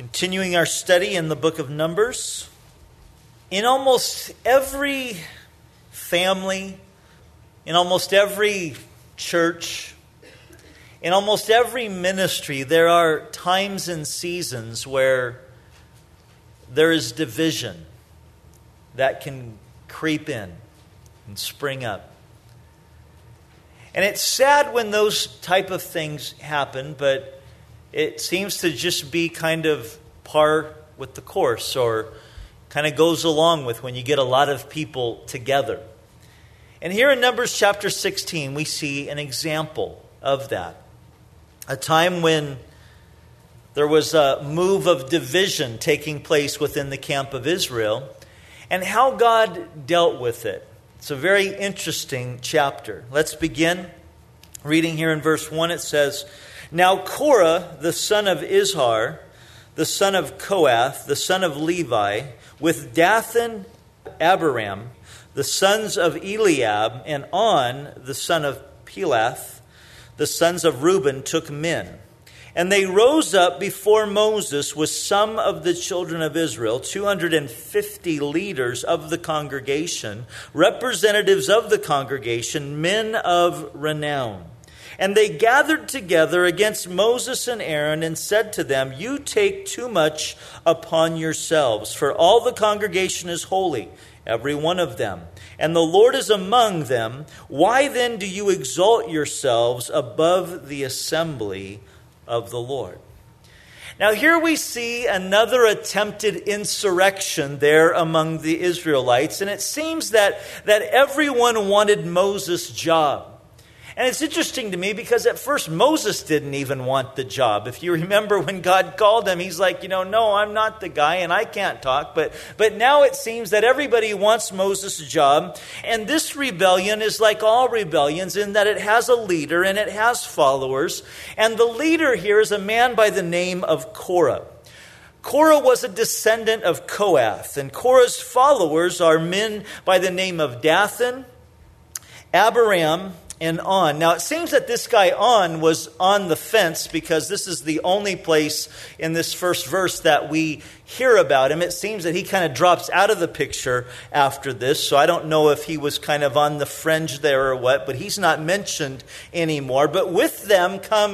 Continuing our study in the book of Numbers. In almost every family, in almost every church, in almost every ministry, there are times and seasons where there is division that can creep in and spring up. And it's sad when those type of things happen, but it seems to just be kind of par with the course, or kind of goes along with when you get a lot of people together. And here in Numbers chapter 16, we see an example of that. A time when there was a move of division taking place within the camp of Israel, and how God dealt with it. It's a very interesting chapter. Let's begin reading here in verse 1. It says, "Now Korah, the son of Izhar, the son of Kohath, the son of Levi, with Dathan, Abiram, the sons of Eliab, and On, the son of Pelath, the sons of Reuben, took men. And they rose up before Moses with some of the children of Israel, 250 leaders of the congregation, representatives of the congregation, men of renown. And they gathered together against Moses and Aaron and said to them, 'You take too much upon yourselves, for all the congregation is holy, every one of them. And the Lord is among them. Why then do you exalt yourselves above the assembly of the Lord?'" Now here we see another attempted insurrection there among the Israelites. And it seems that everyone wanted Moses' job. And it's interesting to me because at first Moses didn't even want the job. If you remember when God called him, he's like, no, I'm not the guy and I can't talk. But now it seems that everybody wants Moses' job. And this rebellion is like all rebellions in that it has a leader and it has followers. And the leader here is a man by the name of Korah. Korah was a descendant of Kohath. And Korah's followers are men by the name of Dathan, Abiram, and On. Now, it seems that this guy On was on the fence because this is the only place in this first verse that we hear about him. It seems that he kind of drops out of the picture after this. So I don't know if he was kind of on the fringe there or what, but he's not mentioned anymore. But with them come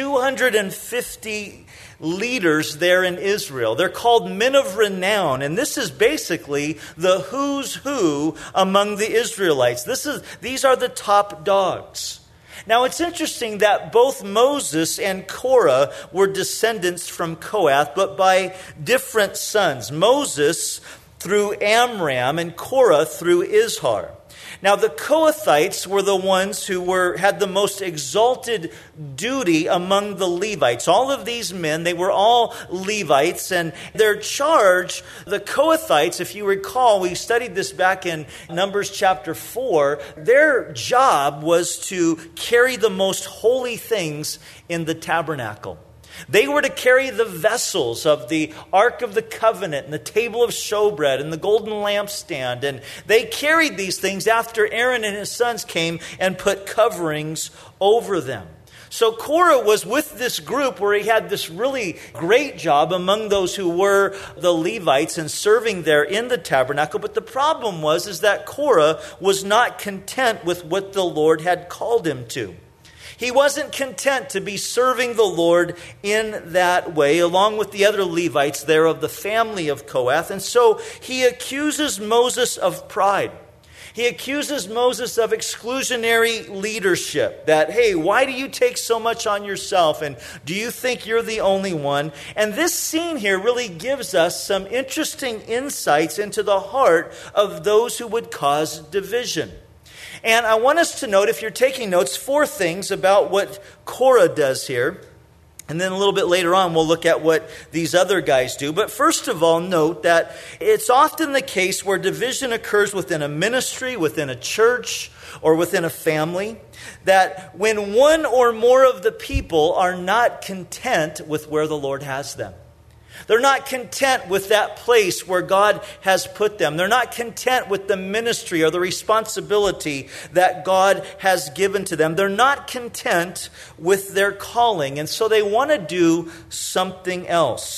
250 leaders there in Israel. They're called men of renown, and this is basically the who's who among the Israelites. These are the top dogs. Now it's interesting that both Moses and Korah were descendants from Kohath, but by different sons. Moses through Amram and Korah through Izhar. Now, the Kohathites were the ones who had the most exalted duty among the Levites. All of these men, they were all Levites, and their charge, the Kohathites, if you recall, we studied this back in Numbers chapter 4, their job was to carry the most holy things in the tabernacle. They were to carry the vessels of the Ark of the Covenant and the table of showbread and the golden lampstand. And they carried these things after Aaron and his sons came and put coverings over them. So Korah was with this group where he had this really great job among those who were the Levites and serving there in the tabernacle. But the problem is that Korah was not content with what the Lord had called him to. He wasn't content to be serving the Lord in that way, along with the other Levites there of the family of Kohath. And so he accuses Moses of pride. He accuses Moses of exclusionary leadership. That, hey, why do you take so much on yourself? And do you think you're the only one? And this scene here really gives us some interesting insights into the heart of those who would cause division. And I want us to note, if you're taking notes, 4 things about what Korah does here. And then a little bit later on, we'll look at what these other guys do. But first of all, note that it's often the case where division occurs within a ministry, within a church, or within a family, that when one or more of the people are not content with where the Lord has them. They're not content with that place where God has put them. They're not content with the ministry or the responsibility that God has given to them. They're not content with their calling, and so they want to do something else.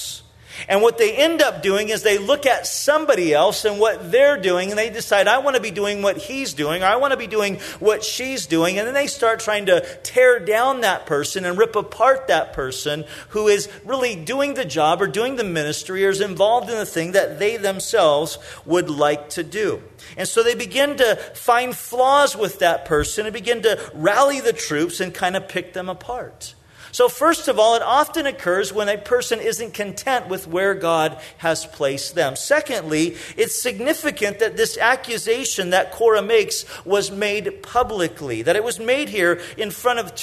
And what they end up doing is they look at somebody else and what they're doing, and they decide, I want to be doing what he's doing, or I want to be doing what she's doing. And then they start trying to tear down that person and rip apart that person who is really doing the job or doing the ministry or is involved in the thing that they themselves would like to do. And so they begin to find flaws with that person and begin to rally the troops and kind of pick them apart. So first of all, it often occurs when a person isn't content with where God has placed them. Secondly, it's significant that this accusation that Korah makes was made publicly, that it was made here in front of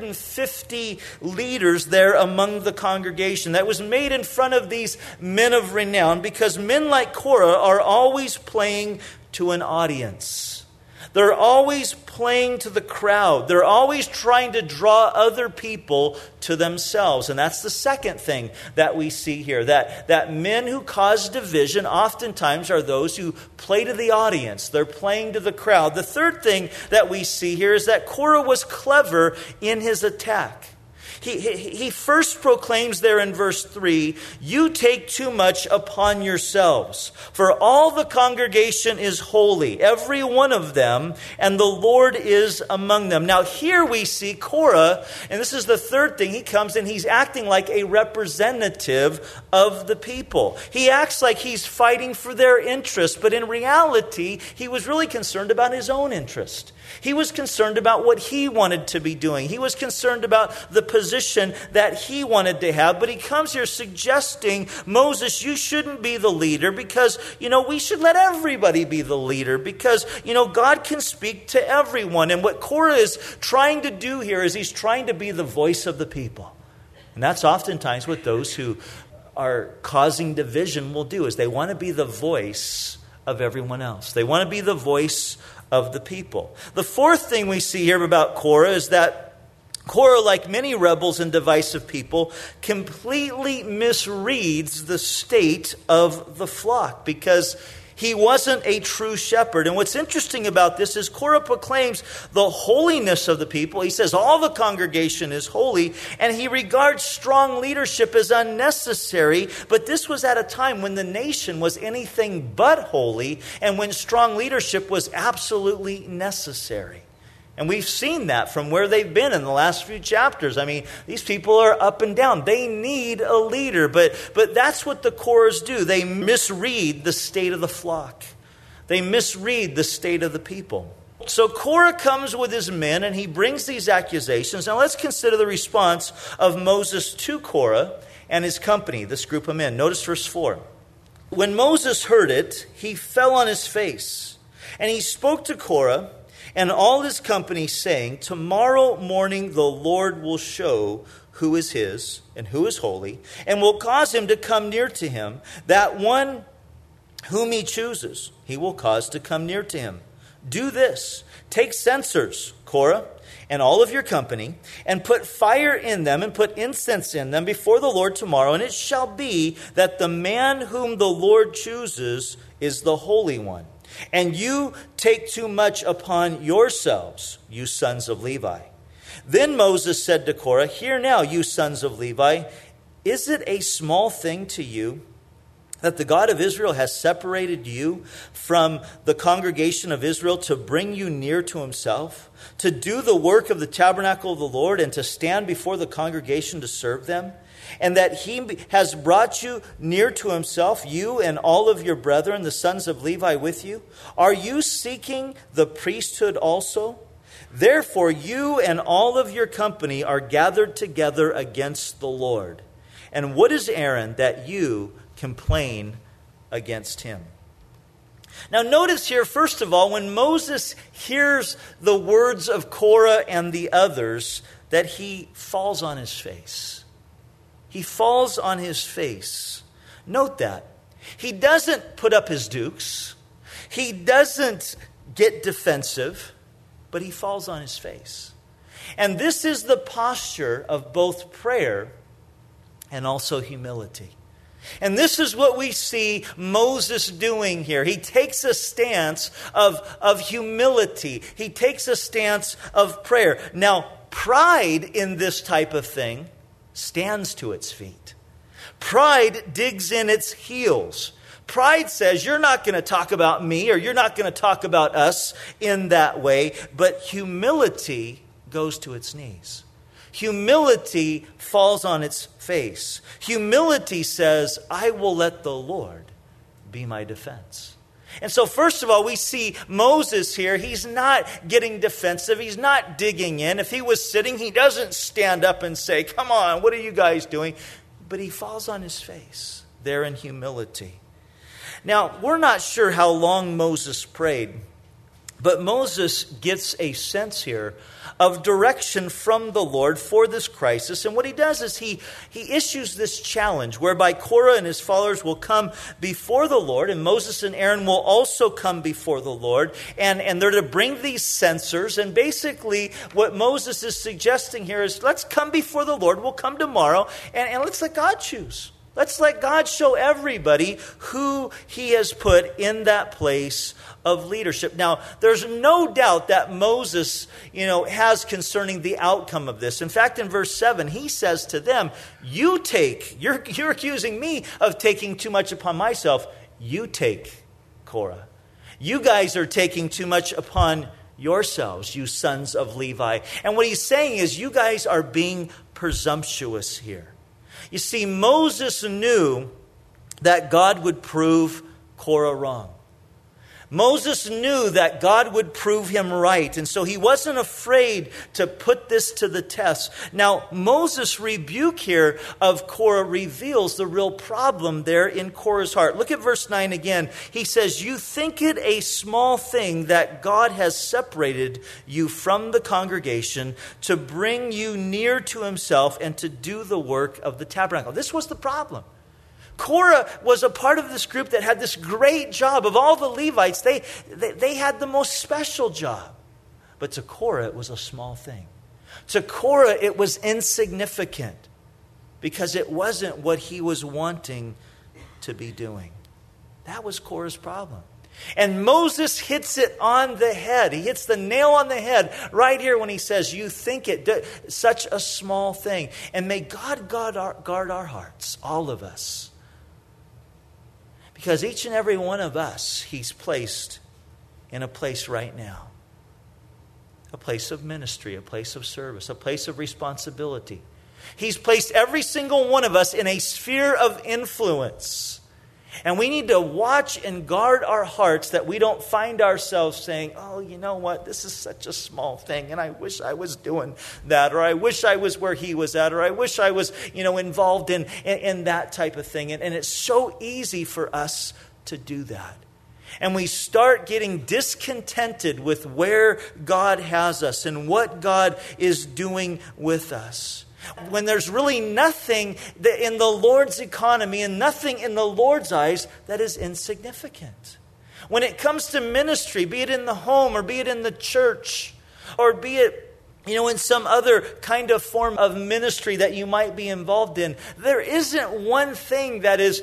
250 leaders there among the congregation, that was made in front of these men of renown, because men like Korah are always playing to an audience. They're always playing to the crowd. They're always trying to draw other people to themselves. And that's the second thing that we see here, that men who cause division oftentimes are those who play to the audience. They're playing to the crowd. The third thing that we see here is that Korah was clever in his attack. He first proclaims there in verse 3, you take too much upon yourselves, for all the congregation is holy, every one of them, and the Lord is among them. Now here we see Korah, and this is the third thing, he comes and he's acting like a representative of the people. He acts like he's fighting for their interest, but in reality, he was really concerned about his own interest. He was concerned about what he wanted to be doing. He was concerned about the position that he wanted to have. But he comes here suggesting, Moses, you shouldn't be the leader because, we should let everybody be the leader because, God can speak to everyone. And what Korah is trying to do here is he's trying to be the voice of the people. And that's oftentimes what those who are causing division will do, is they want to be the voice of everyone else. They want to be the voice of the people. The fourth thing we see here about Korah is that Korah, like many rebels and divisive people, completely misreads the state of the flock because he wasn't a true shepherd. And what's interesting about this is Korah proclaims the holiness of the people. He says all the congregation is holy, and he regards strong leadership as unnecessary. But this was at a time when the nation was anything but holy, and when strong leadership was absolutely necessary. And we've seen that from where they've been in the last few chapters. I mean, these people are up and down. They need a leader. But that's what the Korahs do. They misread the state of the flock. They misread the state of the people. So Korah comes with his men and he brings these accusations. Now let's consider the response of Moses to Korah and his company, this group of men. Notice verse 4. When Moses heard it, he fell on his face. And he spoke to Korah and all his company, saying, tomorrow morning the Lord will show who is his and who is holy, and will cause him to come near to him. That one whom he chooses, he will cause to come near to him. Do this. Take censers, Korah, and all of your company, and put fire in them, and put incense in them before the Lord tomorrow. And it shall be that the man whom the Lord chooses is the Holy One. And you take too much upon yourselves, you sons of Levi. Then Moses said to Korah, hear now, you sons of Levi, is it a small thing to you that the God of Israel has separated you from the congregation of Israel to bring you near to himself, to do the work of the tabernacle of the Lord, and to stand before the congregation to serve them? And that he has brought you near to himself, you and all of your brethren, the sons of Levi, with you? Are you seeking the priesthood also? Therefore, you and all of your company are gathered together against the Lord. And what is Aaron that you complain against him? Now notice here, first of all, when Moses hears the words of Korah and the others, that he falls on his face. He falls on his face. Note that. He doesn't put up his dukes. He doesn't get defensive, but he falls on his face. And this is the posture of both prayer and also humility. And this is what we see Moses doing here. He takes a stance of humility. He takes a stance of prayer. Now, pride in this type of thing stands to its feet. Pride digs in its heels. Pride says, you're not going to talk about me, or you're not going to talk about us in that way. But humility goes to its knees. Humility falls on its face. Humility says, I will let the Lord be my defense. And so first of all, we see Moses here. He's not getting defensive. He's not digging in. If he was sitting, he doesn't stand up and say, come on, what are you guys doing? But he falls on his face there in humility. Now, we're not sure how long Moses prayed, but Moses gets a sense here of direction from the Lord for this crisis. And what he does is he issues this challenge whereby Korah and his followers will come before the Lord, and Moses and Aaron will also come before the Lord. And they're to bring these censers. And basically what Moses is suggesting here is, let's come before the Lord. We'll come tomorrow, and let's let God choose. Let's let God show everybody who he has put in that place of leadership. Now, there's no doubt that Moses, has concerning the outcome of this. In fact, in verse 7, he says to them, you're accusing me of taking too much upon myself. You take, Korah. You guys are taking too much upon yourselves, you sons of Levi. And what he's saying is, you guys are being presumptuous here. You see, Moses knew that God would prove Korah wrong. Moses knew that God would prove him right, and so he wasn't afraid to put this to the test. Now, Moses' rebuke here of Korah reveals the real problem there in Korah's heart. Look at verse 9 again. He says, you think it a small thing that God has separated you from the congregation to bring you near to himself and to do the work of the tabernacle. This was the problem. Korah was a part of this group that had this great job. Of all the Levites, they had the most special job. But to Korah, it was a small thing. To Korah, it was insignificant because it wasn't what he was wanting to be doing. That was Korah's problem. And Moses hits it on the head. He hits the nail on the head right here when he says, you think it such a small thing. And may God guard our hearts, all of us. Because each and every one of us, he's placed in a place right now. A place of ministry, a place of service, a place of responsibility. He's placed every single one of us in a sphere of influence. And we need to watch and guard our hearts that we don't find ourselves saying, oh, you know what, this is such a small thing, and I wish I was doing that, or I wish I was where he was at, or I wish I was, involved in that type of thing. And it's so easy for us to do that. And we start getting discontented with where God has us and what God is doing with us. When there's really nothing in the Lord's economy and nothing in the Lord's eyes that is insignificant. When it comes to ministry, be it in the home or be it in the church or be it in some other kind of form of ministry that you might be involved in, there isn't one thing that is,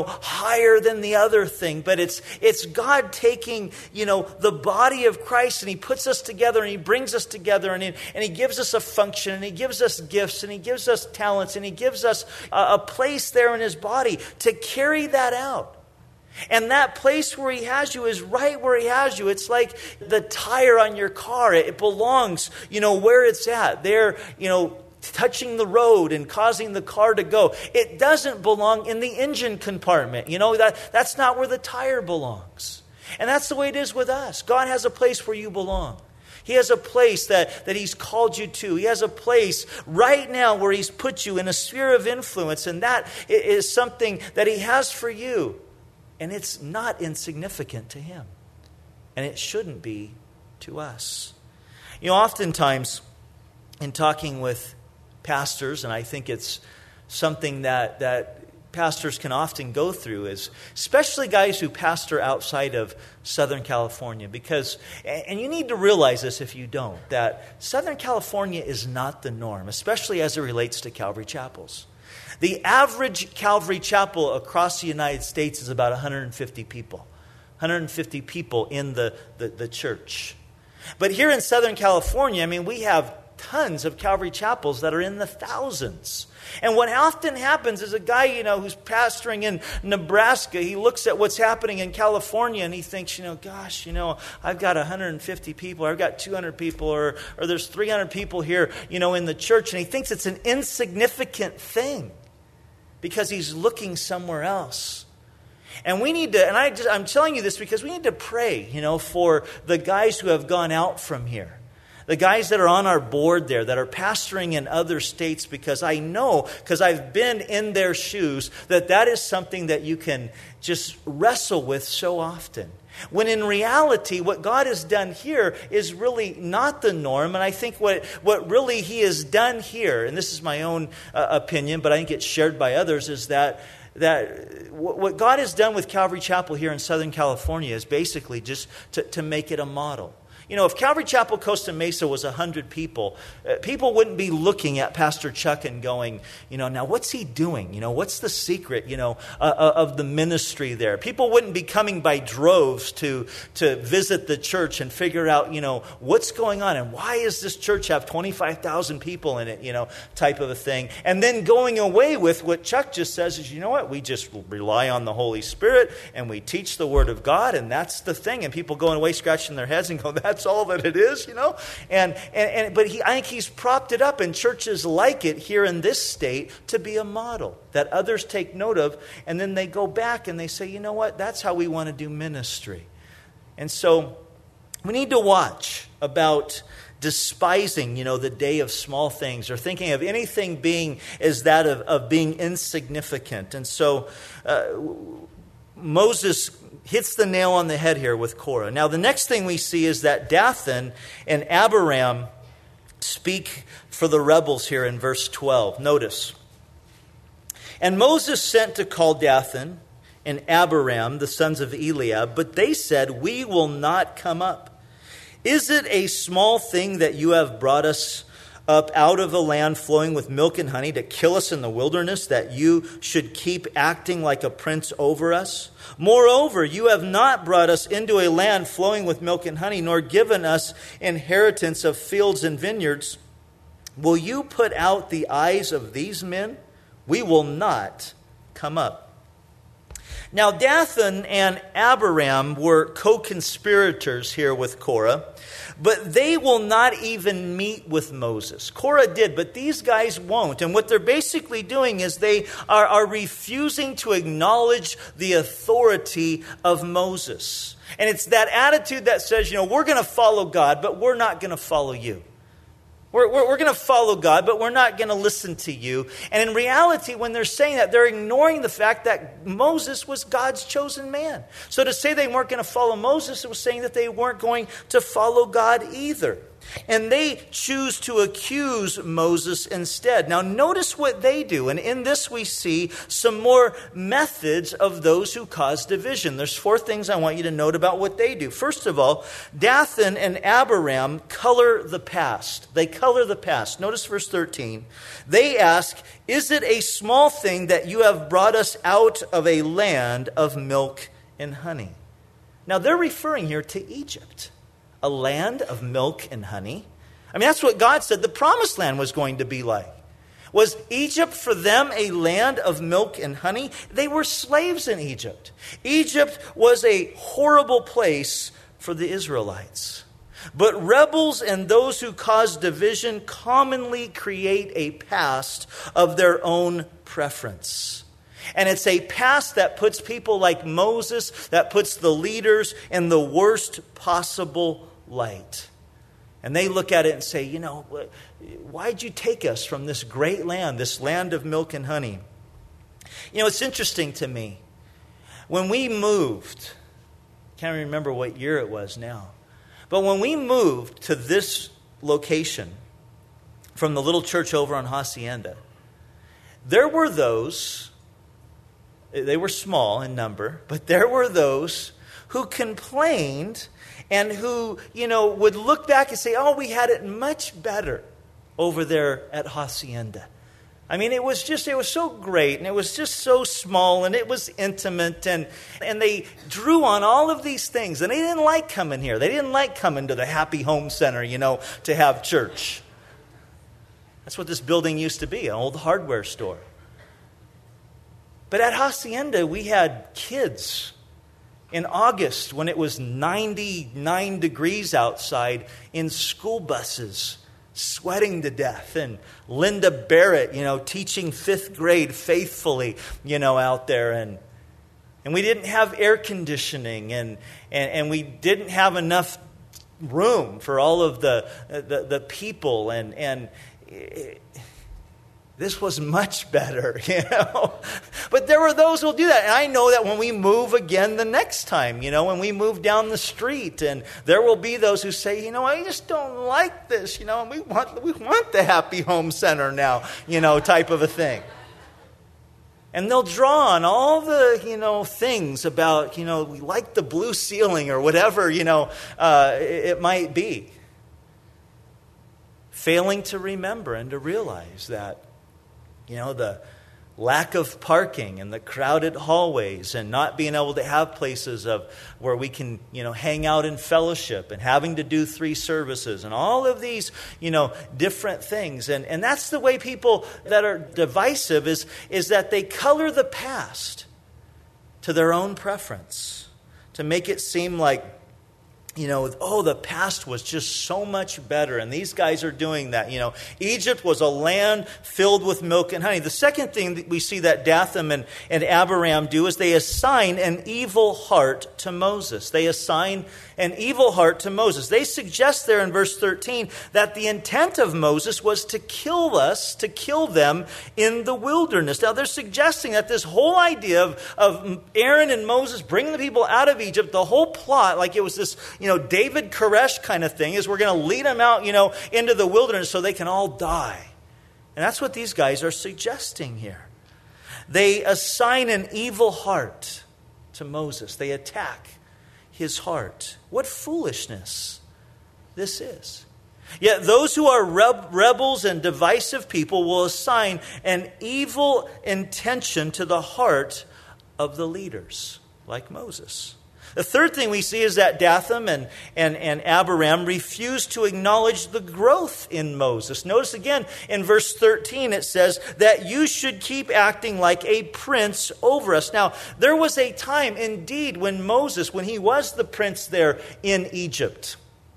higher than the other thing. But it's God taking, the body of Christ, and he puts us together and he brings us together and he gives us a function and he gives us gifts and he gives us talents and he gives us a place there in his body to carry that out. And that place where he has you is right where he has you. It's like the tire on your car. It belongs, where it's at. There, touching the road and causing the car to go. It doesn't belong in the engine compartment. That's not where the tire belongs. And that's the way it is with us. God has a place where you belong. He has a place that he's called you to. He has a place right now where he's put you in a sphere of influence. And that is something that he has for you. And it's not insignificant to him. And it shouldn't be to us. Oftentimes in talking with pastors, and I think it's something that pastors can often go through, is especially guys who pastor outside of Southern California. Because, and you need to realize this if you don't, that Southern California is not the norm, especially as it relates to Calvary chapels. The average Calvary chapel across the United States is about 150 people. 150 people in the church. But here in Southern California, we have tons of Calvary chapels that are in the thousands. And what often happens is a guy, who's pastoring in Nebraska, he looks at what's happening in California and he thinks, gosh, I've got 150 people, or I've got 200 people, or there's 300 people here, in the church. And he thinks it's an insignificant thing because he's looking somewhere else. And we need to, and I'm telling you this because we need to pray, for the guys who have gone out from here. The guys that are on our board there, that are pastoring in other states, because I know, because I've been in their shoes, that is something that you can just wrestle with so often. When in reality, what God has done here is really not the norm. And I think what really He has done here, and this is my own opinion, but I think it's shared by others, is that what God has done with Calvary Chapel here in Southern California is basically just to make it a model. If Calvary Chapel Costa Mesa was 100 people, people wouldn't be looking at Pastor Chuck and going, now what's he doing? What's the secret, of the ministry there? People wouldn't be coming by droves to visit the church and figure out, what's going on and why does this church have 25,000 people in it, type of a thing. And then going away with what Chuck just says is, we just rely on the Holy Spirit and we teach the Word of God, and that's the thing. And people going away scratching their heads and go, that's all that it is, but I think he's propped it up in churches like it here in this state to be a model that others take note of, and then they go back and they say, that's how we want to do ministry. And so we need to watch about despising, the day of small things, or thinking of anything being as that of being insignificant. And so Moses hits the nail on the head here with Korah. Now, the next thing we see is that Dathan and Abiram speak for the rebels here in verse 12. Notice. And Moses sent to call Dathan and Abiram, the sons of Eliab, but they said, we will not come up. Is it a small thing that you have brought us up out of a land flowing with milk and honey to kill us in the wilderness, that you should keep acting like a prince over us? Moreover, you have not brought us into a land flowing with milk and honey, nor given us inheritance of fields and vineyards. Will you put out the eyes of these men? We will not come up. Now, Dathan and Abiram were co-conspirators here with Korah, but they will not even meet with Moses. Korah did, but these guys won't. And what they're basically doing is they are refusing to acknowledge the authority of Moses. And it's that attitude that says, we're going to follow God, but we're not going to follow you. We're going to follow God, but we're not going to listen to you. And in reality, when they're saying that, they're ignoring the fact that Moses was God's chosen man. So to say they weren't going to follow Moses, it was saying that they weren't going to follow God either. And they choose to accuse Moses instead. Now notice what they do. And in this we see some more methods of those who cause division. There's 4 things I want you to note about what they do. First of all, Dathan and Abiram color the past. They color the past. Notice verse 13. They ask, is it a small thing that you have brought us out of a land of milk and honey? Now they're referring here to Egypt. A land of milk and honey. I mean, that's what God said the promised land was going to be like. Was Egypt for them a land of milk and honey? They were slaves in Egypt. Egypt was a horrible place for the Israelites. But rebels and those who cause division commonly create a past of their own preference. And it's a past that puts people like Moses, that puts the leaders in the worst possible light. And they look at it and say, why'd you take us from this great land, this land of milk and honey? It's interesting to me. When we moved, can't remember what year it was now, but when we moved to this location from the little church over on Hacienda, there were those, they were small in number, but there were those who complained and who, would look back and say, we had it much better over there at Hacienda. I mean, it was so great, and it was just so small, and it was intimate, and they drew on all of these things, and they didn't like coming here. They didn't like coming to the Happy Home Center, to have church. That's what this building used to be, an old hardware store. But at Hacienda, we had kids in August when it was 99 degrees outside in school buses, sweating to death. And Linda Barrett, teaching 5th grade faithfully, out there. And we didn't have air conditioning, and we didn't have enough room for all of the people. And this was much better, But there were those who'll do that. And I know that when we move again the next time, when we move down the street, and there will be those who say, I just don't like this, we want the Happy Home Center now, type of a thing. And they'll draw on all the, things about, we like the blue ceiling or whatever, it might be. Failing to remember and to realize that, the lack of parking and the crowded hallways and not being able to have places where we can, hang out in fellowship and having to do 3 services and all of these, different things. And that's the way people that are divisive is that they color the past to their own preference to make it seem like, the past was just so much better. And these guys are doing that. Egypt was a land filled with milk and honey. The second thing that we see that Dathan and Abiram do is they assign an evil heart to Moses. They assign an evil heart to Moses. They suggest there in verse 13 that the intent of Moses was to kill them in the wilderness. Now they're suggesting that this whole idea of Aaron and Moses bringing the people out of Egypt, the whole plot, like it was this, David Koresh kind of thing, is we're going to lead them out, into the wilderness so they can all die. And that's what these guys are suggesting here. They assign an evil heart to Moses. They attack his heart. What foolishness this is. Yet those who are rebels and divisive people will assign an evil intention to the heart of the leaders, like Moses. The third thing we see is that Dathan and Abiram refuse to acknowledge the growth in Moses. Notice again in verse 13 it says that you should keep acting like a prince over us. Now, there was a time indeed when Moses, when he was the prince there in Egypt,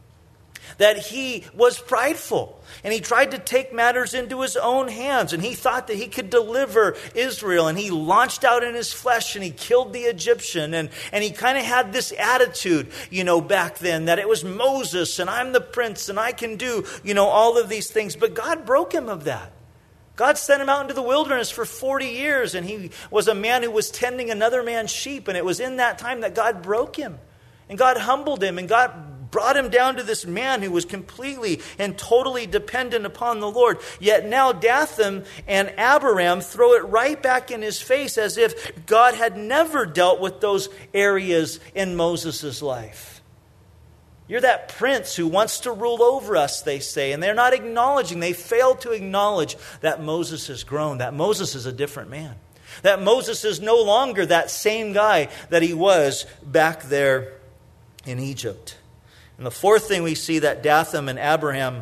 that he was prideful and he tried to take matters into his own hands, and he thought that he could deliver Israel, and he launched out in his flesh and he killed the Egyptian, and he kind of had this attitude, back then that it was Moses and I'm the prince and I can do, all of these things. But God broke him of that. God sent him out into the wilderness for 40 years, and he was a man who was tending another man's sheep, and it was in that time that God broke him and God humbled him and God brought him down to this man who was completely and totally dependent upon the Lord. Yet now Dathan and Abiram throw it right back in his face as if God had never dealt with those areas in Moses' life. You're that prince who wants to rule over us, they say. And they're not acknowledging, they fail to acknowledge that Moses has grown, that Moses is a different man. That Moses is no longer that same guy that he was back there in Egypt. And the fourth thing we see that Dathan and Abiram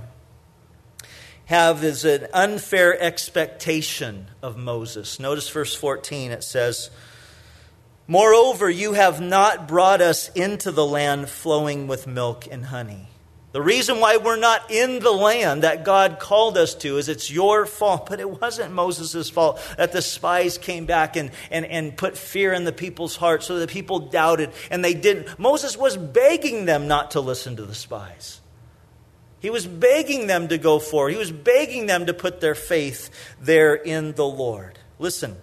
have is an unfair expectation of Moses. Notice verse 14, it says, "Moreover, you have not brought us into the land flowing with milk and honey." The reason why we're not in the land that God called us to is it's your fault. But it wasn't Moses' fault that the spies came back and put fear in the people's hearts so that people doubted and they didn't. Moses was begging them not to listen to the spies. He was begging them to go forward. He was begging them to put their faith there in the Lord. Listen,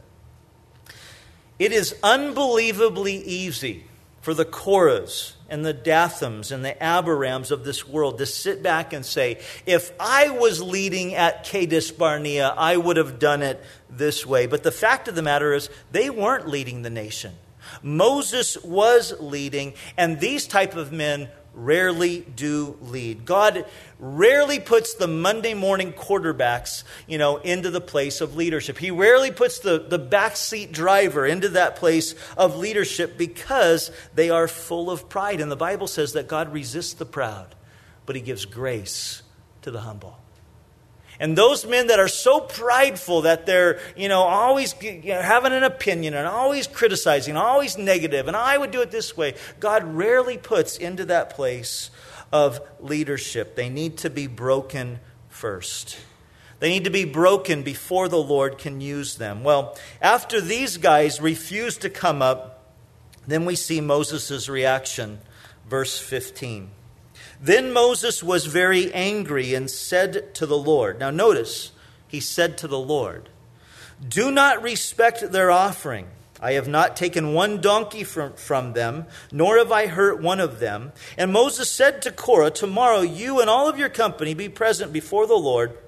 it is unbelievably easy for the Korahs and the Dathams and the Abirams of this world to sit back and say, if I was leading at Kadesh Barnea, I would have done it this way. But the fact of the matter is, they weren't leading the nation. Moses was leading, and these type of men rarely do lead. God rarely puts the Monday morning quarterbacks, into the place of leadership. He rarely puts the backseat driver into that place of leadership because they are full of pride. And the Bible says that God resists the proud, but He gives grace to the humble. And those men that are so prideful that they're, always having an opinion and always criticizing, always negative, and I would do it this way, God rarely puts into that place of leadership. They need to be broken first. They need to be broken before the Lord can use them. Well, after these guys refuse to come up, then we see Moses' reaction. Verse 15. Then Moses was very angry and said to the Lord. Now notice, he said to the Lord, do not respect their offering. I have not taken one donkey from them, nor have I hurt one of them. And Moses said to Korah, tomorrow you and all of your company be present before the Lord,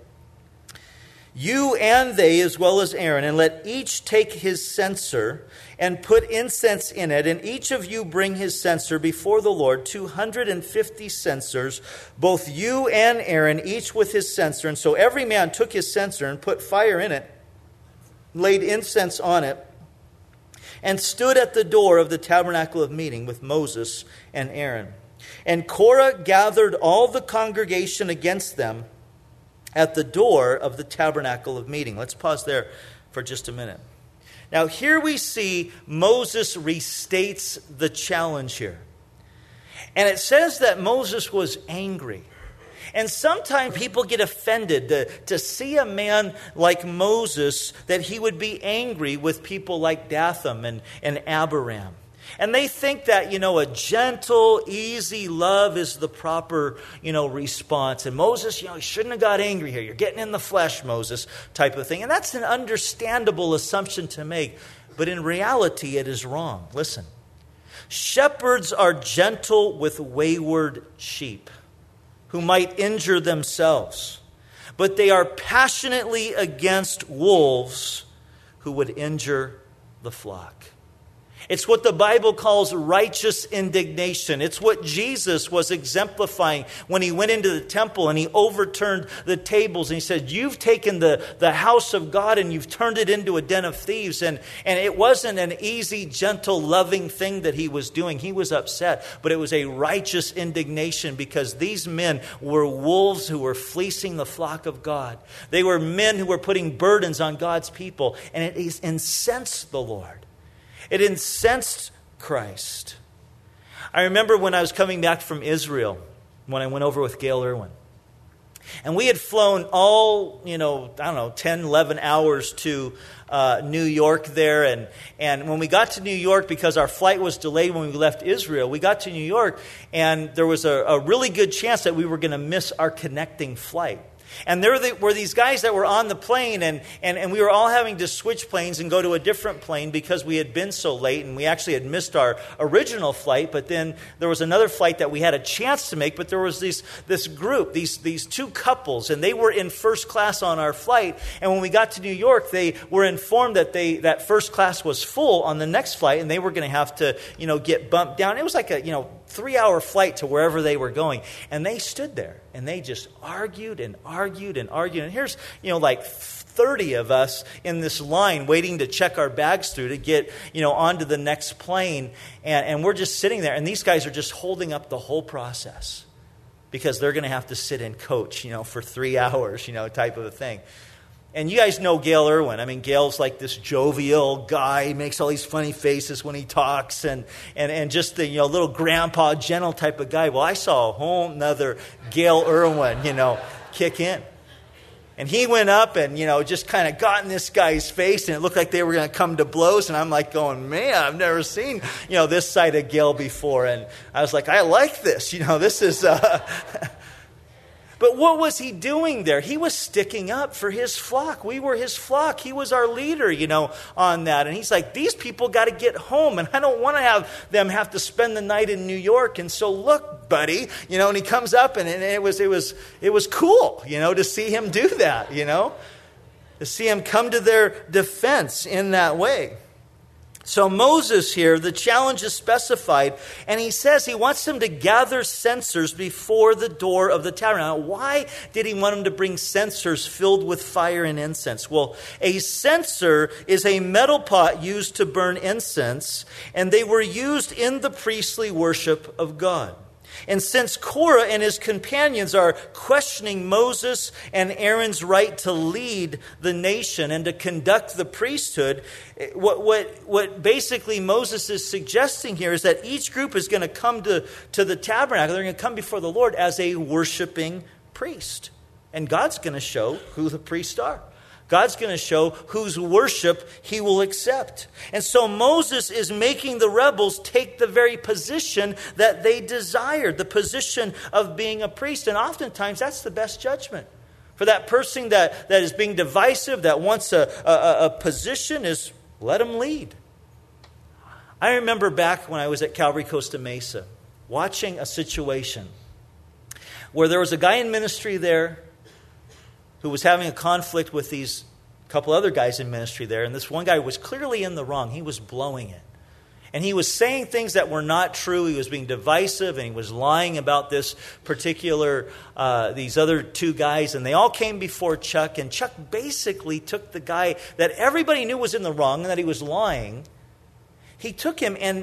you and they as well as Aaron, and let each take his censer and put incense in it, and each of you bring his censer before the Lord, 250 censers, both you and Aaron, each with his censer. And so every man took his censer and put fire in it, laid incense on it, and stood at the door of the tabernacle of meeting with Moses and Aaron. And Korah gathered all the congregation against them at the door of the tabernacle of meeting. Let's pause there for just a minute. Now here we see Moses restates the challenge here. And it says that Moses was angry. And sometimes people get offended to see a man like Moses, that he would be angry with people like Dathan and Abiram. And they think that, a gentle, easy love is the proper, response. And Moses, he shouldn't have got angry here. You're getting in the flesh, Moses, type of thing. And that's an understandable assumption to make. But in reality, it is wrong. Listen, shepherds are gentle with wayward sheep who might injure themselves. But they are passionately against wolves who would injure the flock. It's what the Bible calls righteous indignation. It's what Jesus was exemplifying when he went into the temple and he overturned the tables. And he said, you've taken the house of God and you've turned it into a den of thieves. And it wasn't an easy, gentle, loving thing that he was doing. He was upset. But it was a righteous indignation because these men were wolves who were fleecing the flock of God. They were men who were putting burdens on God's people. And it incensed the Lord. It incensed Christ. I remember when I was coming back from Israel, when I went over with Gail Irwin. And we had flown all, 10, 11 hours to New York there. And when we got to New York, because our flight was delayed when we left Israel, we got to New York and there was a really good chance that we were going to miss our connecting flight. And there were these guys that were on the plane, and we were all having to switch planes and go to a different plane because we had been so late, and we actually had missed our original flight. But then there was another flight that we had a chance to make, but there was this group, these two couples, and they were in first class on our flight. And when we got to New York, they were informed that that first class was full on the next flight, and they were going to have to, get bumped down. It was like a, 3-hour flight to wherever they were going. And they stood there and they just argued and argued and argued. And here's, like 30 of us in this line waiting to check our bags through to get, onto the next plane. And we're just sitting there. And these guys are just holding up the whole process because they're going to have to sit and coach, for 3 hours, type of a thing. And you guys know Gail Irwin. I mean, Gail's like this jovial guy. He makes all these funny faces when he talks and just the little grandpa, gentle type of guy. Well, I saw a whole nother Gail Irwin, kick in. And he went up and, just kind of got in this guy's face, and it looked like they were going to come to blows. And I'm like going, man, I've never seen, this side of Gail before. And I was like, I like this. This is... But what was he doing there? He was sticking up for his flock. We were his flock. He was our leader, on that. And he's like, these people got to get home, and I don't want to have them have to spend the night in New York. And so look, buddy, and he comes up, and it was cool, to see him do that, to see him come to their defense in that way. So Moses here, the challenge is specified, and he says he wants them to gather censers before the door of the tabernacle. Now, why did he want them to bring censers filled with fire and incense? Well, a censer is a metal pot used to burn incense, and they were used in the priestly worship of God. And since Korah and his companions are questioning Moses and Aaron's right to lead the nation and to conduct the priesthood, what basically Moses is suggesting here is that each group is going to come to the tabernacle. They're going to come before the Lord as a worshiping priest. And God's going to show who the priests are. God's going to show whose worship he will accept. And so Moses is making the rebels take the very position that they desired, the position of being a priest. And oftentimes that's the best judgment. For that person that is being divisive, that wants a position, is let him lead. I remember back when I was at Calvary Costa Mesa, watching a situation where there was a guy in ministry there who was having a conflict with these couple other guys in ministry there. And this one guy was clearly in the wrong. He was blowing it. And he was saying things that were not true. He was being divisive, and he was lying about this particular, these other two guys. And they all came before Chuck. And Chuck basically took the guy that everybody knew was in the wrong and that he was lying. He took him and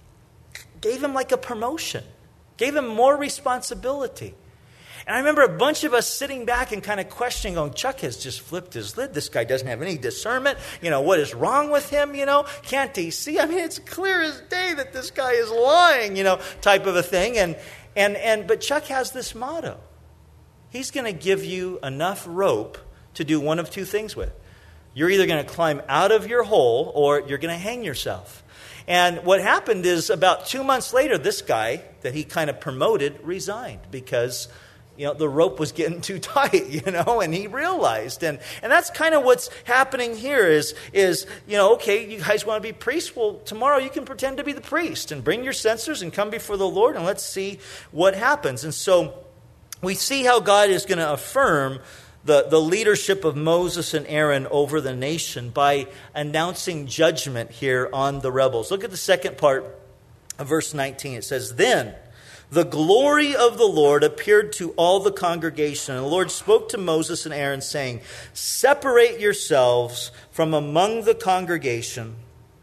gave him like a promotion. Gave him more responsibility. And I remember a bunch of us sitting back and kind of questioning, going, Chuck has just flipped his lid. This guy doesn't have any discernment. What is wrong with him? Can't he see? I mean, it's clear as day that this guy is lying, type of a thing. But Chuck has this motto. He's going to give you enough rope to do one of two things with. You're either going to climb out of your hole or you're going to hang yourself. And what happened is about 2 months later, this guy that he kind of promoted resigned because the rope was getting too tight, and he realized. And that's kind of what's happening here is okay, you guys want to be priests? Well, tomorrow you can pretend to be the priest and bring your censers and come before the Lord, and let's see what happens. And so we see how God is going to affirm the leadership of Moses and Aaron over the nation by announcing judgment here on the rebels. Look at the second part of verse 19. It says, "Then the glory of the Lord appeared to all the congregation. And the Lord spoke to Moses and Aaron, saying, 'Separate yourselves from among the congregation,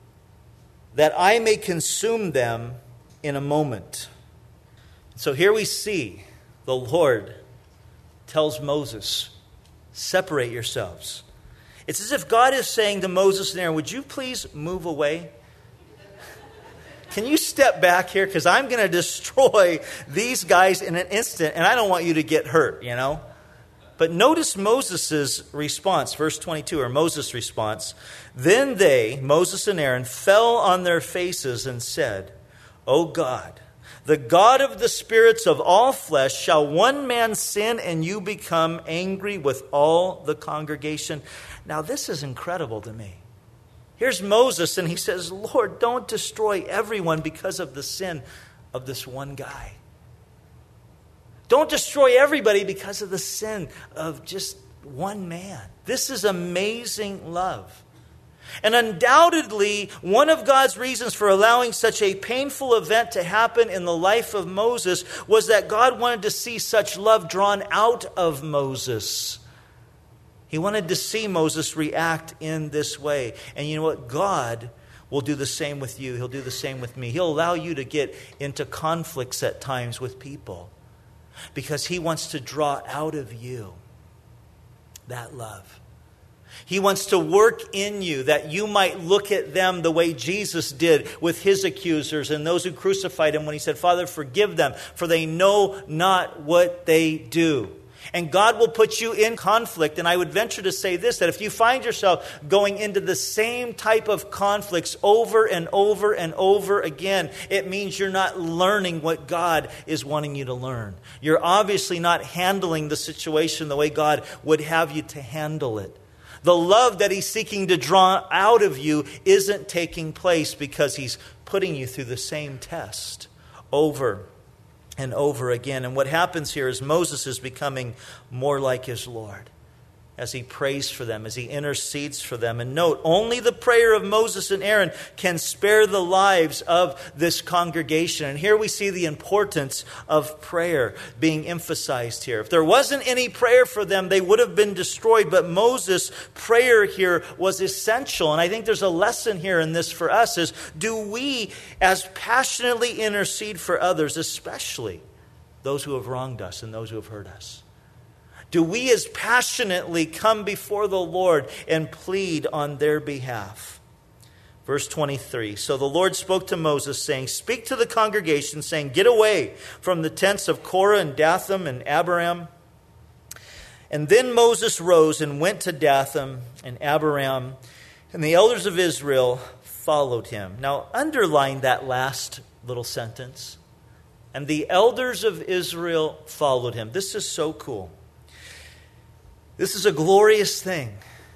that I may consume them in a moment.'" So here we see the Lord tells Moses, "Separate yourselves." It's as if God is saying to Moses and Aaron, "Would you please move away? Can you step back here? Because I'm going to destroy these guys in an instant, and I don't want you to get hurt, But notice Moses' response, verse 22, or Moses' response. "Then they," Moses and Aaron, "fell on their faces and said, 'O God, the God of the spirits of all flesh, shall one man sin and you become angry with all the congregation?'" Now this is incredible to me. Here's Moses, and he says, "Lord, don't destroy everyone because of the sin of this one guy. Don't destroy everybody because of the sin of just one man." This is amazing love. And undoubtedly, one of God's reasons for allowing such a painful event to happen in the life of Moses was that God wanted to see such love drawn out of Moses. He wanted to see Moses react in this way. And you know what? God will do the same with you. He'll do the same with me. He'll allow you to get into conflicts at times with people because he wants to draw out of you that love. He wants to work in you that you might look at them the way Jesus did with his accusers and those who crucified him when he said, "Father, forgive them, for they know not what they do." And God will put you in conflict. And I would venture to say this, that if you find yourself going into the same type of conflicts over and over and over again, it means you're not learning what God is wanting you to learn. You're obviously not handling the situation the way God would have you to handle it. The love that he's seeking to draw out of you isn't taking place because he's putting you through the same test over and over again. And what happens here is Moses is becoming more like his Lord as he prays for them, as he intercedes for them. And note, only the prayer of Moses and Aaron can spare the lives of this congregation. And here we see the importance of prayer being emphasized here. If there wasn't any prayer for them, they would have been destroyed. But Moses' prayer here was essential. And I think there's a lesson here in this for us is, do we as passionately intercede for others, especially those who have wronged us and those who have hurt us? Do we as passionately come before the Lord and plead on their behalf? Verse 23, so the Lord spoke to Moses, saying, speak to the congregation, saying, get away from the tents of Korah and Dathan and Abiram. And then Moses rose and went to Dathan and Abiram, and the elders of Israel followed him. Now, underline that last little sentence. And the elders of Israel followed him. This is so cool. This is a glorious thing.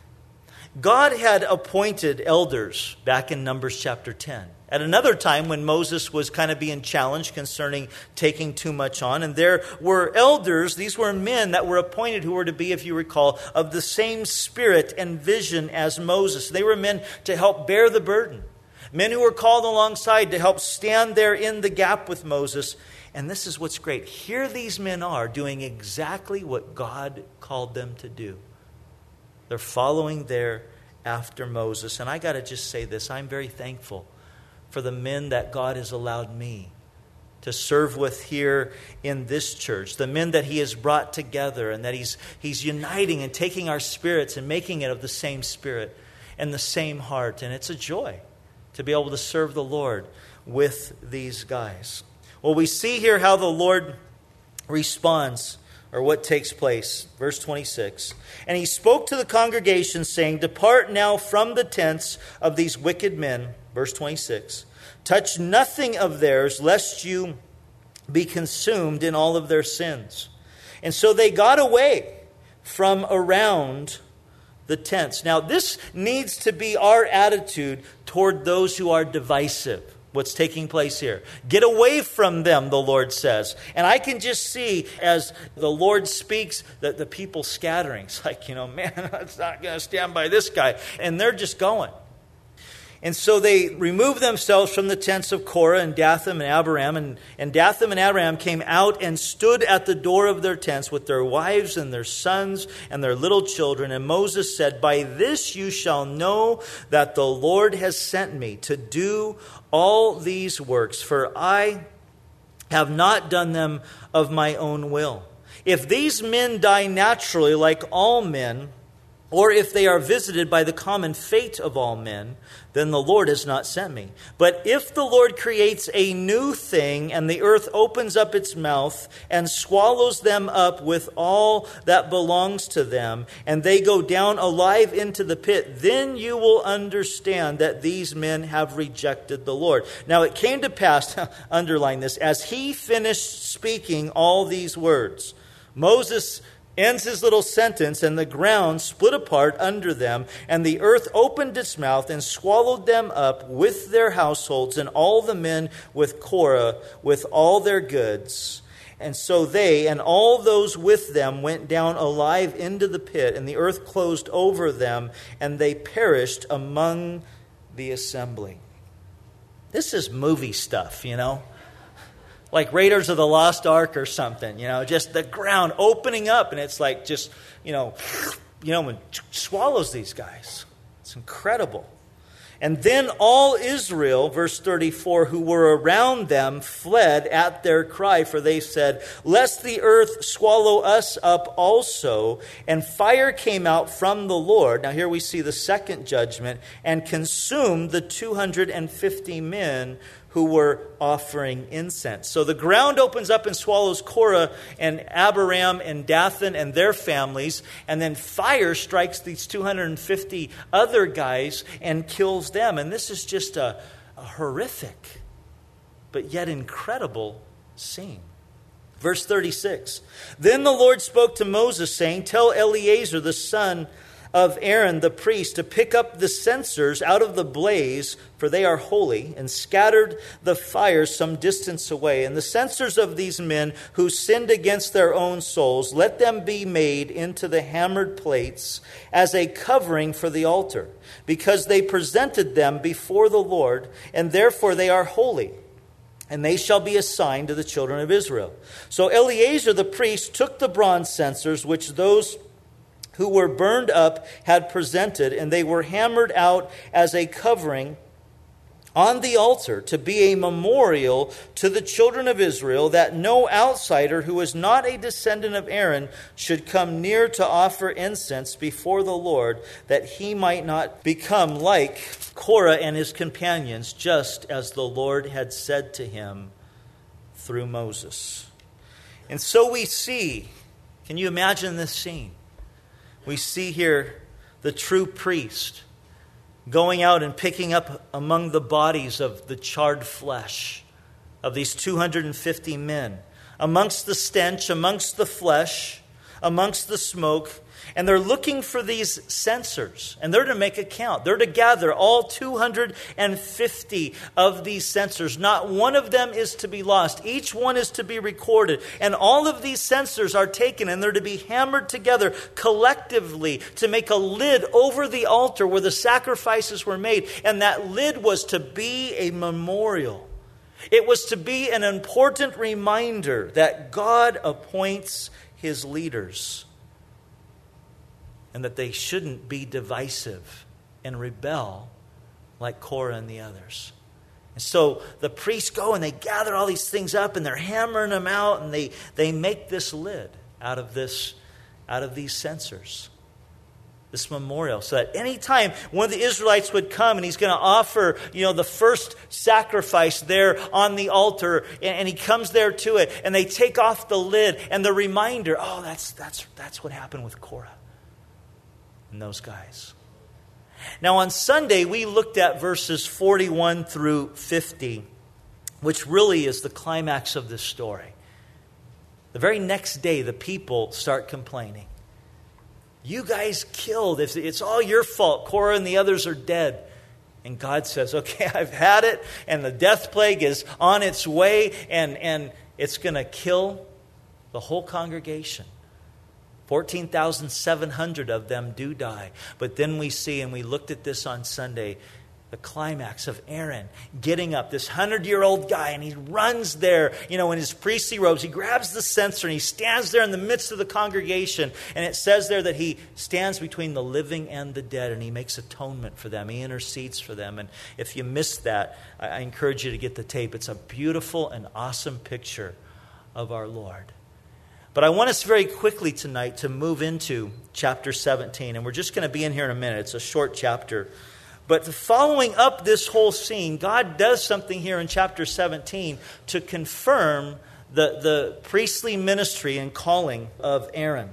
God had appointed elders back in Numbers chapter 10. At another time when Moses was kind of being challenged concerning taking too much on. And there were elders, these were men that were appointed who were to be, if you recall, of the same spirit and vision as Moses. They were men to help bear the burden. Men who were called alongside to help stand there in the gap with Moses. And this is what's great. Here these men are doing exactly what God called them to do. They're following there after Moses. And I got to just say this. I'm very thankful for the men that God has allowed me to serve with here in this church. The men that He has brought together and that He's uniting and taking our spirits and making it of the same spirit and the same heart. And it's a joy to be able to serve the Lord with these guys. Well, we see here how the Lord responds, or what takes place. Verse 26. And he spoke to the congregation, saying, depart now from the tents of these wicked men. Verse 26. Touch nothing of theirs, lest you be consumed in all of their sins. And so they got away from around the tents. Now, this needs to be our attitude toward those who are divisive. What's taking place here. Get away from them, the Lord says. And I can just see as the Lord speaks that the people scattering. It's like, man, I'm not going to stand by this guy. And they're just going. And so they removed themselves from the tents of Korah and Dathan and Abiram. And Dathan and Abiram came out and stood at the door of their tents with their wives and their sons and their little children. And Moses said, by this you shall know that the Lord has sent me to do all these works, for I have not done them of my own will. If these men die naturally like all men, or if they are visited by the common fate of all men, then the Lord has not sent me. But if the Lord creates a new thing, and the earth opens up its mouth and swallows them up with all that belongs to them, and they go down alive into the pit, then you will understand that these men have rejected the Lord. Now it came to pass, underline this, as he finished speaking all these words, Moses ends his little sentence, and the ground split apart under them, and the earth opened its mouth and swallowed them up with their households and all the men with Korah with all their goods. And so they and all those with them went down alive into the pit, and the earth closed over them, and they perished among the assembly. This is movie stuff, like Raiders of the Lost Ark or something, just the ground opening up, and it's like just, and swallows these guys. It's incredible. And then all Israel, verse 34, who were around them fled at their cry, for they said, lest the earth swallow us up also. And fire came out from the Lord. Now here we see the second judgment, and consumed the 250 men who were offering incense. So the ground opens up and swallows Korah and Abiram and Dathan and their families, and then fire strikes these 250 other guys and kills them. And this is just a horrific, but yet incredible scene. Verse 36, then the Lord spoke to Moses, saying, tell Eleazar the son of Aaron the priest to pick up the censers out of the blaze, for they are holy, and scattered the fire some distance away. And the censers of these men who sinned against their own souls, let them be made into the hammered plates as a covering for the altar, because they presented them before the Lord, and therefore they are holy. And they shall be a sign to the children of Israel. So Eleazar the priest took the bronze censers, which those who were burned up had presented, and they were hammered out as a covering on the altar to be a memorial to the children of Israel, that no outsider who is not a descendant of Aaron should come near to offer incense before the Lord, that he might not become like Korah and his companions, just as the Lord had said to him through Moses. And so we see, can you imagine this scene? We see here the true priest going out and picking up among the bodies of the charred flesh of these 250 men, amongst the stench, amongst the flesh, amongst the smoke, and they're looking for these censers, and they're to make a count. They're to gather all 250 of these censers. Not one of them is to be lost. Each one is to be recorded. And all of these censers are taken, and they're to be hammered together collectively to make a lid over the altar where the sacrifices were made. And that lid was to be a memorial. It was to be an important reminder that God appoints his leaders, and that they shouldn't be divisive and rebel like Korah and the others. And so the priests go and they gather all these things up, and they're hammering them out, and they make this lid out of these censers, this memorial, so that any time one of the Israelites would come and he's going to offer, the first sacrifice there on the altar, and he comes there to it, and they take off the lid, and the reminder, that's what happened with Korah and those guys. Now on Sunday, we looked at verses 41 through 50, which really is the climax of this story. The very next day, the people start complaining. You guys killed. It's all your fault. Korah and the others are dead. And God says, okay, I've had it, and the death plague is on its way, and it's going to kill the whole congregation. 14,700 of them do die. But then we see, and we looked at this on Sunday, the climax of Aaron getting up, this 100-year-old guy, and he runs there, in his priestly robes. He grabs the censer, and he stands there in the midst of the congregation. And it says there that he stands between the living and the dead, and he makes atonement for them. He intercedes for them. And if you missed that, I encourage you to get the tape. It's a beautiful and awesome picture of our Lord. But I want us very quickly tonight to move into chapter 17. And we're just going to be in here in a minute. It's a short chapter. But following up this whole scene, God does something here in chapter 17 to confirm the priestly ministry and calling of Aaron.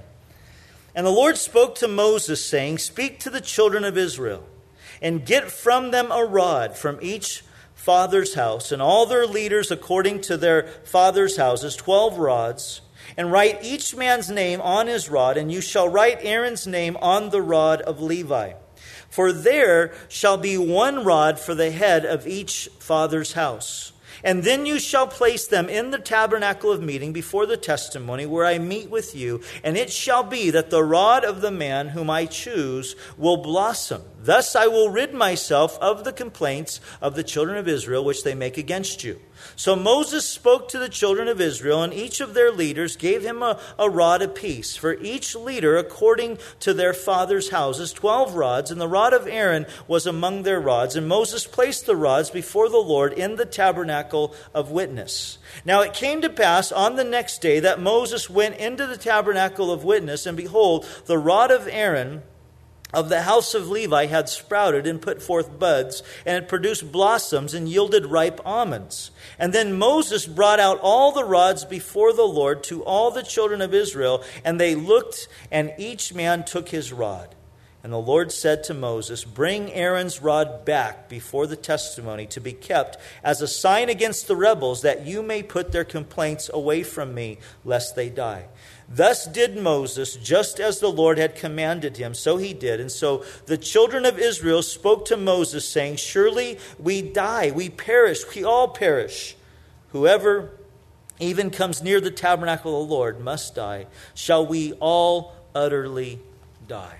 And the Lord spoke to Moses, saying, "Speak to the children of Israel, and get from them a rod from each father's house, and all their leaders according to their father's houses, 12 rods, and write each man's name on his rod, and you shall write Aaron's name on the rod of Levi. For there shall be one rod for the head of each father's house. And then you shall place them in the tabernacle of meeting before the testimony where I meet with you. And it shall be that the rod of the man whom I choose will blossom. Thus I will rid myself of the complaints of the children of Israel which they make against you." So Moses spoke to the children of Israel, and each of their leaders gave him a rod apiece, for each leader according to their father's houses, 12 rods, and the rod of Aaron was among their rods. And Moses placed the rods before the Lord in the tabernacle of witness. Now it came to pass on the next day that Moses went into the tabernacle of witness, and behold, the rod of Aaron of the house of Levi had sprouted and put forth buds, and had produced blossoms and yielded ripe almonds. And then Moses brought out all the rods before the Lord to all the children of Israel, and they looked, and each man took his rod. And the Lord said to Moses, "Bring Aaron's rod back before the testimony to be kept as a sign against the rebels, that you may put their complaints away from me, lest they die." Thus did Moses, just as the Lord had commanded him, so he did. And so the children of Israel spoke to Moses, saying, "Surely we die, we perish, we all perish. Whoever even comes near the tabernacle of the Lord must die. Shall we all utterly die?"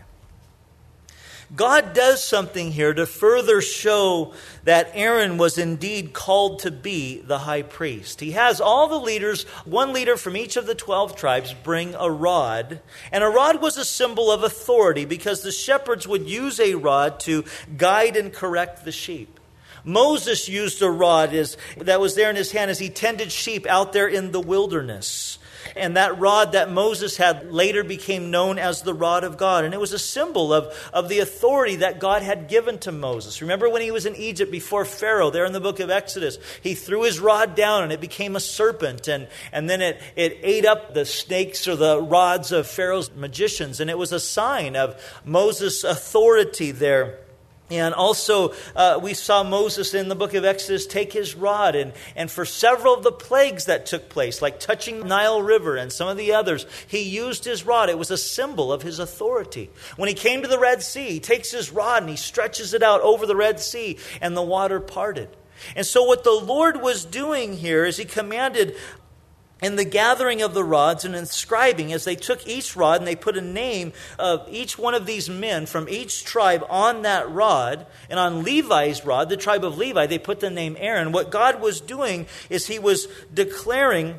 God does something here to further show that Aaron was indeed called to be the high priest. He has all the leaders, one leader from each of the 12 tribes, bring a rod. And a rod was a symbol of authority because the shepherds would use a rod to guide and correct the sheep. Moses used a rod that was there in his hand as he tended sheep out there in the wilderness. And that rod that Moses had later became known as the rod of God. And it was a symbol of the authority that God had given to Moses. Remember when he was in Egypt before Pharaoh, there in the book of Exodus, he threw his rod down and it became a serpent. And then it ate up the snakes or the rods of Pharaoh's magicians. And it was a sign of Moses' authority there. And also, we saw Moses in the book of Exodus take his rod. And for several of the plagues that took place, like touching the Nile River and some of the others, he used his rod. It was a symbol of his authority. When he came to the Red Sea, he takes his rod and he stretches it out over the Red Sea, and the water parted. And so what the Lord was doing here is he commanded in the gathering of the rods and inscribing, as they took each rod and they put a name of each one of these men from each tribe on that rod, and on Levi's rod, the tribe of Levi, they put the name Aaron. What God was doing is he was declaring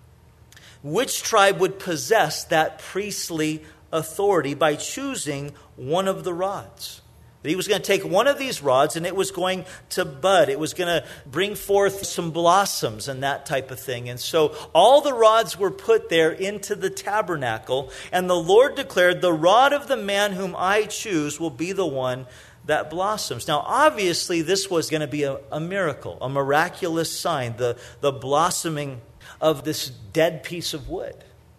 which tribe would possess that priestly authority by choosing one of the rods. That he was going to take one of these rods and it was going to bud. It was going to bring forth some blossoms and that type of thing. And so all the rods were put there into the tabernacle. And the Lord declared, the rod of the man whom I choose will be the one that blossoms. Now, obviously, this was going to be a miracle, a miraculous sign, the blossoming of this dead piece of wood.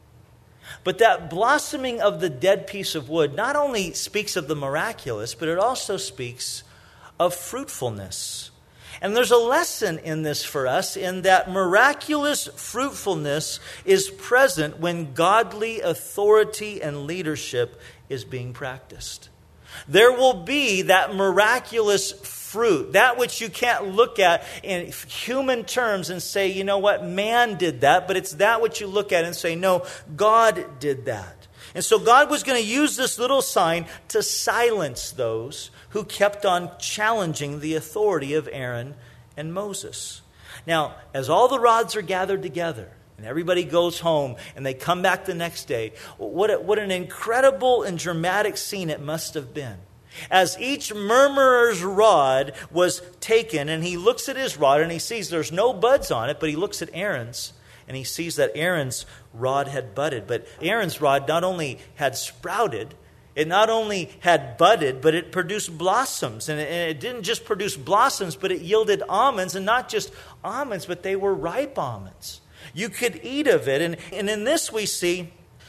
But that blossoming of the dead piece of wood not only speaks of the miraculous, but it also speaks of fruitfulness. And there's a lesson in this for us, in that miraculous fruitfulness is present when godly authority and leadership is being practiced. There will be that miraculous fruit, that which you can't look at in human terms and say, you know what, man did that, but it's that which you look at and say, no, God did that. And so God was going to use this little sign to silence those who kept on challenging the authority of Aaron and Moses. Now, as all the rods are gathered together, and everybody goes home and they come back the next day, what an incredible and dramatic scene it must have been. As each murmurer's rod was taken, and he looks at his rod and he sees there's no buds on it, but he looks at Aaron's and he sees that Aaron's rod had budded. But Aaron's rod not only had sprouted, it not only had budded, but it produced blossoms. And it didn't just produce blossoms, but it yielded almonds, and not just almonds, but they were ripe almonds. You could eat of it. And in this we see,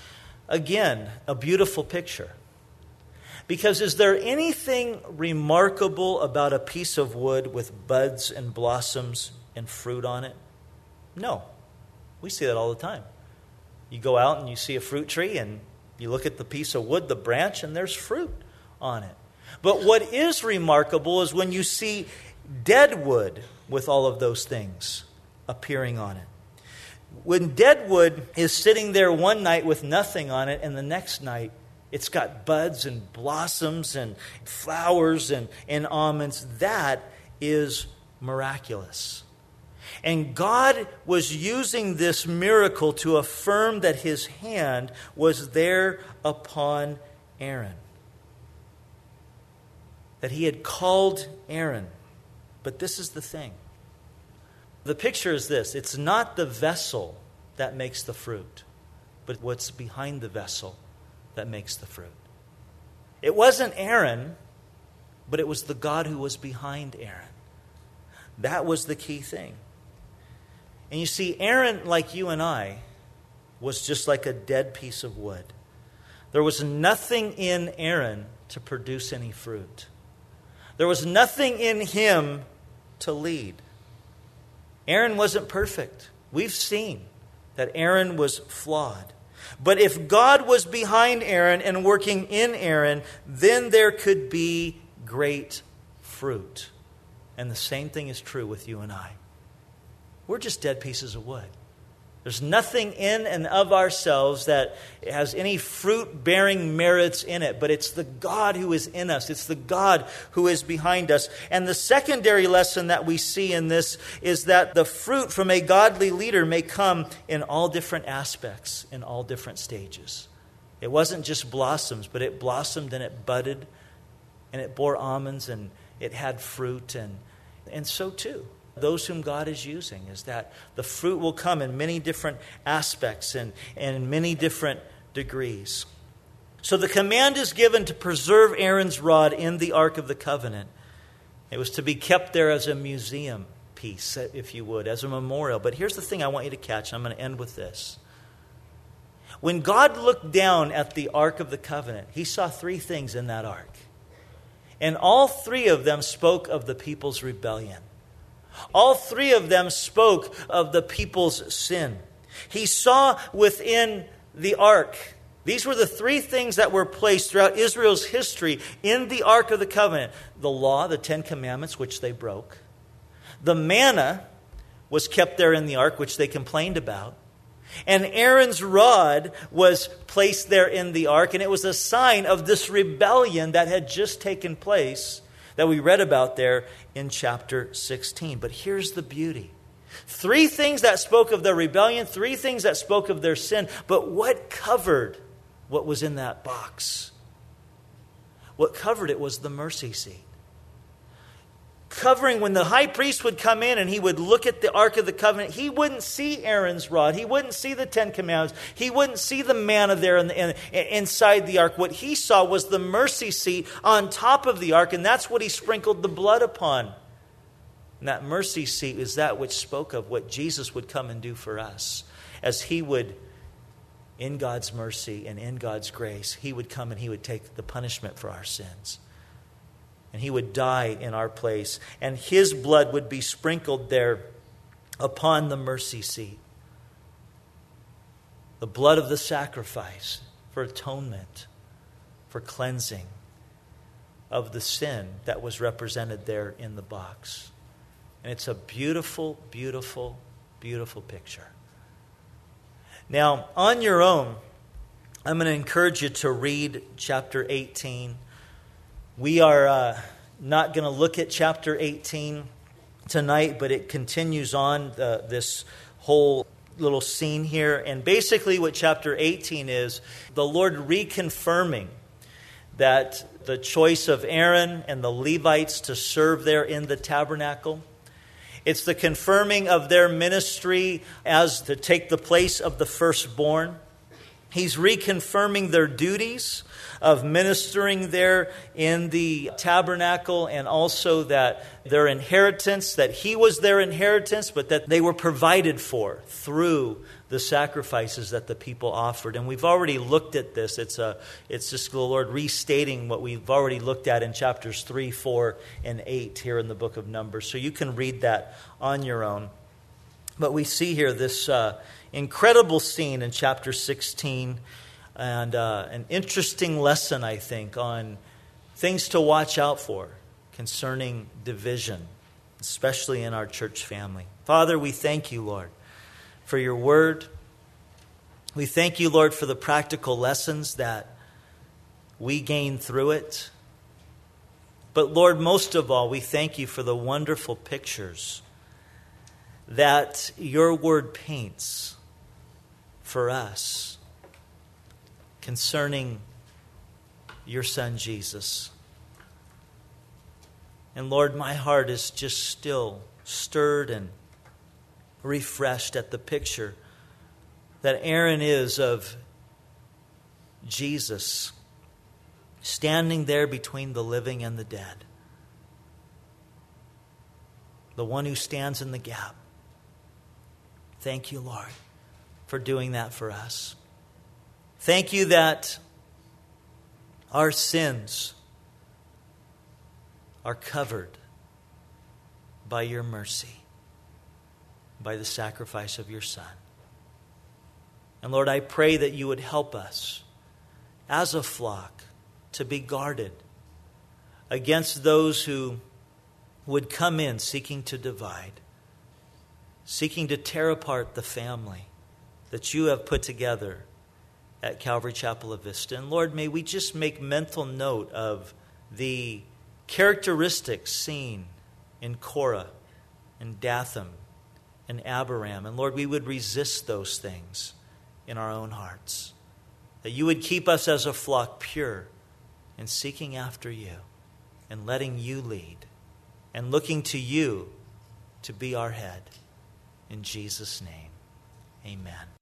again, a beautiful picture. Because is there anything remarkable about a piece of wood with buds and blossoms and fruit on it? No. We see that all the time. You go out and you see a fruit tree and you look at the piece of wood, the branch, and there's fruit on it. But what is remarkable is when you see dead wood with all of those things appearing on it. When dead wood is sitting there one night with nothing on it, and the next night it's got buds and blossoms and flowers and almonds, that is miraculous. And God was using this miracle to affirm that his hand was there upon Aaron. That he had called Aaron. But this is the thing. The picture is this. It's not the vessel that makes the fruit, but what's behind the vessel that makes the fruit. It wasn't Aaron, but it was the God who was behind Aaron. That was the key thing. And you see, Aaron, like you and I, was just like a dead piece of wood. There was nothing in Aaron to produce any fruit. There was nothing in him to lead. Aaron wasn't perfect. We've seen that Aaron was flawed. But if God was behind Aaron and working in Aaron, then there could be great fruit. And the same thing is true with you and I. We're just dead pieces of wood. There's nothing in and of ourselves that has any fruit-bearing merits in it, but it's the God who is in us. It's the God who is behind us. And the secondary lesson that we see in this is that the fruit from a godly leader may come in all different aspects, in all different stages. It wasn't just blossoms, but it blossomed and it budded, and it bore almonds, and it had fruit, and And so too, those whom God is using, is that the fruit will come in many different aspects and in many different degrees. So the command is given to preserve Aaron's rod in the Ark of the Covenant. It was to be kept there as a museum piece, if you would, as a memorial. But here's the thing I want you to catch, and I'm going to end with this. When God looked down at the Ark of the Covenant, he saw three things in that ark. And all three of them spoke of the people's rebellion. All three of them spoke of the people's sin. He saw within the ark, these were the three things that were placed throughout Israel's history in the Ark of the Covenant. The law, the 10 Commandments, which they broke. The manna was kept there in the ark, which they complained about. And Aaron's rod was placed there in the ark, and it was a sign of this rebellion that had just taken place that we read about there in chapter 16. But here's the beauty. Three things that spoke of their rebellion, three things that spoke of their sin, but what covered what was in that box? What covered it was the mercy seat. Covering, when the high priest would come in and he would look at the Ark of the Covenant, he wouldn't see Aaron's rod. He wouldn't see the 10 Commandments. He wouldn't see the manna there inside the ark. What he saw was the mercy seat on top of the ark, and that's what he sprinkled the blood upon. And that mercy seat is that which spoke of what Jesus would come and do for us. As he would, in God's mercy and in God's grace, he would come and he would take the punishment for our sins. And he would die in our place. And his blood would be sprinkled there upon the mercy seat. The blood of the sacrifice for atonement, for cleansing of the sin that was represented there in the box. And it's a beautiful, beautiful, beautiful picture. Now, on your own, I'm going to encourage you to read chapter 18. We are not going to look at chapter 18 tonight, but it continues on this whole little scene here. And basically what chapter 18 is, the Lord reconfirming that the choice of Aaron and the Levites to serve there in the tabernacle. It's the confirming of their ministry as to take the place of the firstborn. He's reconfirming their duties of ministering there in the tabernacle, and also that their inheritance, that he was their inheritance, but that they were provided for through the sacrifices that the people offered. And we've already looked at this. It's just the Lord restating what we've already looked at in chapters 3, 4, and 8 here in the book of Numbers. So you can read that on your own. But we see here this incredible scene in chapter 16, and an interesting lesson, I think, on things to watch out for concerning division, especially in our church family. Father, we thank you, Lord, for your word. We thank you, Lord, for the practical lessons that we gain through it. But Lord, most of all, we thank you for the wonderful pictures that your word paints for us concerning your Son, Jesus. And Lord, my heart is just still stirred and refreshed at the picture that Aaron is of Jesus standing there between the living and the dead. The one who stands in the gap. Thank you, Lord, for doing that for us. Thank you that our sins are covered by your mercy, by the sacrifice of your Son. And Lord, I pray that you would help us as a flock to be guarded against those who would come in seeking to divide, seeking to tear apart the family that you have put together at Calvary Chapel of Vista. And Lord, may we just make mental note of the characteristics seen in Korah and Dathan and Abiram. And Lord, we would resist those things in our own hearts. That you would keep us as a flock pure and seeking after you and letting you lead and looking to you to be our head. In Jesus' name, amen.